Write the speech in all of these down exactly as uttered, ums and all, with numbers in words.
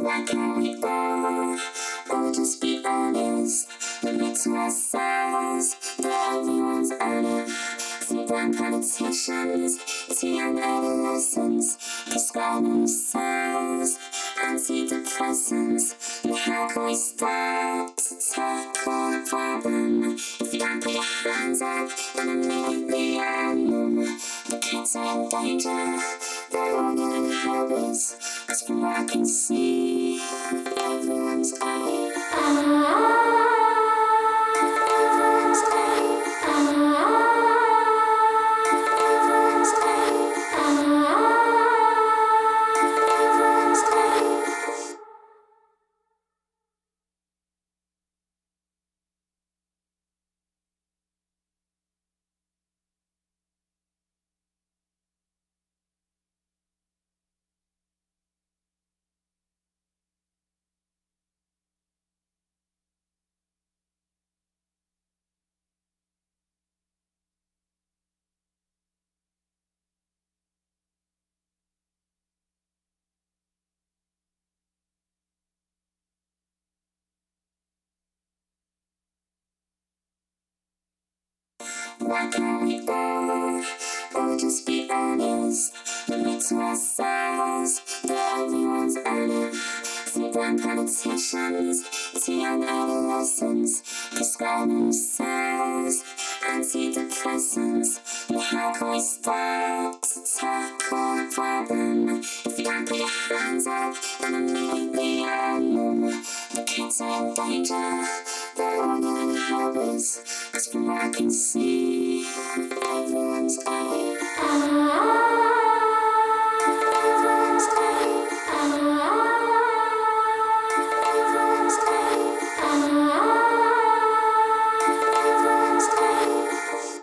Why can't we go? Or just be honest. Admit to ourselves that everyone's earning. Free blind politicians, it's young adolescents prescribing themselves antidepressants. And how can we start to tackle the problem if we don't put our hands up and immediately end them? The kids are in danger, they're all gonna help us. Cause from what I can see, everyone's out. Everyone's out. Why can't we go? Or just be honest. Admit to ourselves that everyone's earning. Free blind politicians, it's young adolescents prescribing themselves antidepressants. And how can we start to tackle the problem if we don't put our hands up and immediately end them? The kids are in danger, they're all gonna help us. Cause from what I can see, everyone's out. Everyone's out. Everyone's out. Everyone's out.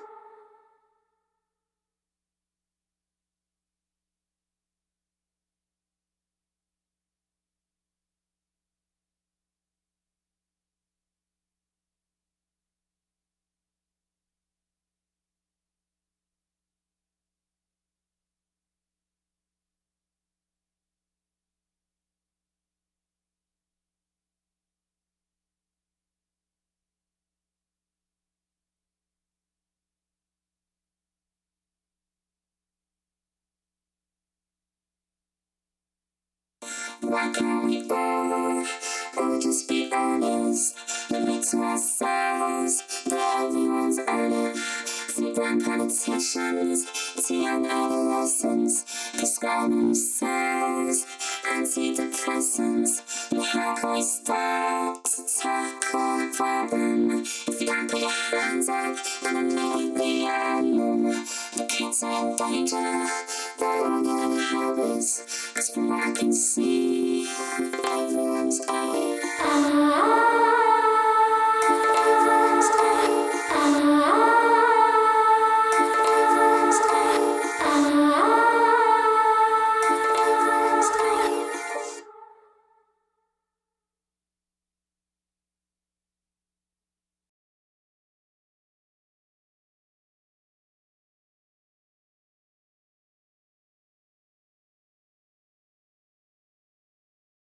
Why can't we go? Or just be honest. Admit to ourselves that everyone's earning. Free blind politicians, it's young adolescents prescribing themselves antidepressants. And how can we start to tackle the problem if we don't put our hands up and immediately end them? The kids are in danger, they're all gonna help us. Cause from what I can see, everyone's out.